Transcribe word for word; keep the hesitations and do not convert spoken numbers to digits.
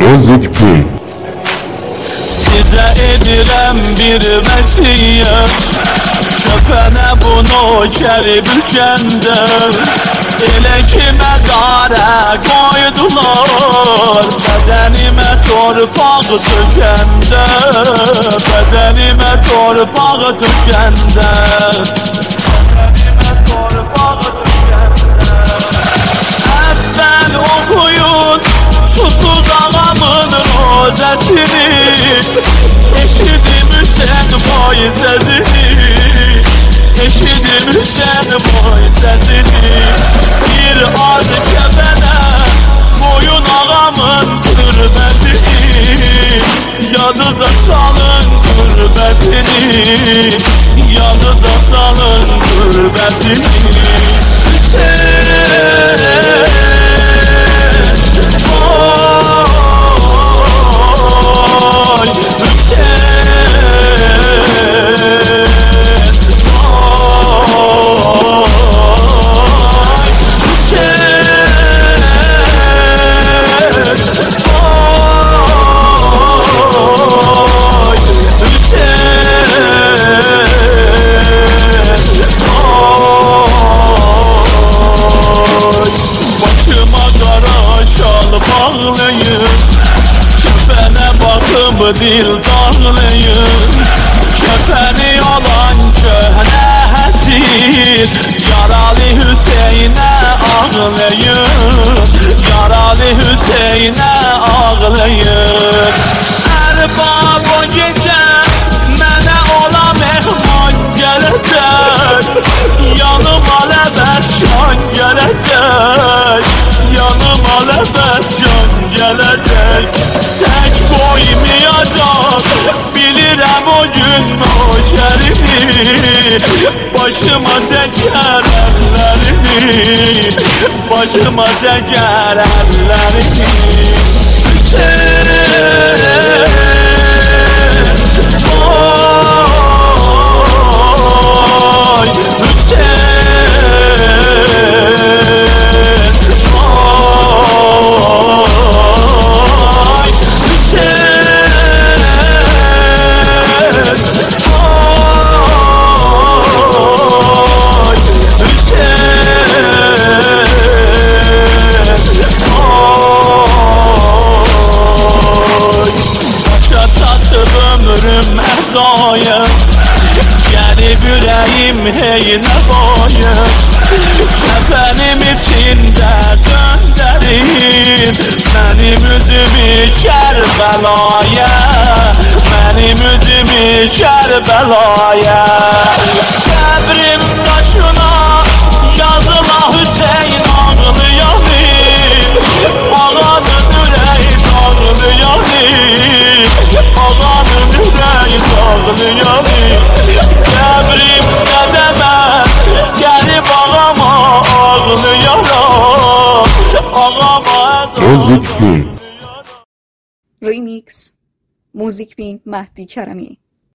Music Beat. Sizə edirəm bir vəsiyyət, köpənə bunu gəlib ülkəndə, elə ki məzarə qoydular, bədənimə torpaq tökəndə, bədənimə torpaq tökəndə, bədənimə torpaq tökəndə. Əvvəl oxuyun susuz ağamın rozəsini, eşidimsən boy səsini, eşidimsən boy səsini. Bir az kəfənə qoyun ağamın türbəsini, yanınıza salın türbəsini, yanınıza salın türbəsini. Dil dağlayın, köpəni alan köhnə həsir, yaralı Hüseynə ağlayın, yaralı Hüseynə ağlayın. Ərbab o gecə mənə ola mehman gələcək, yanıma ləbəs can gələcək, yanıma ləbəs can gələcək. Tək qoymayacaq, bilirəm o gün o şərimi, başıma çəkər əllərimi, başıma çəkər əllərimi. Hüseyin, oy, gəlib ürəyim hey nə boyun, kəfənim içində göndərin mənim üzümü Kərbəlaya, mənim üzümü Kərbəlaya. Qəbrim daşına yazıla Hüseyin ağlayanım, ağanın ürəyi ağlayanım, ağanın ürəyi ağlayanım. Qəbrim qədəmə gəlib ağama ağlayaram, ağama Music Beat. Remix Music Beat مهدی کرمی.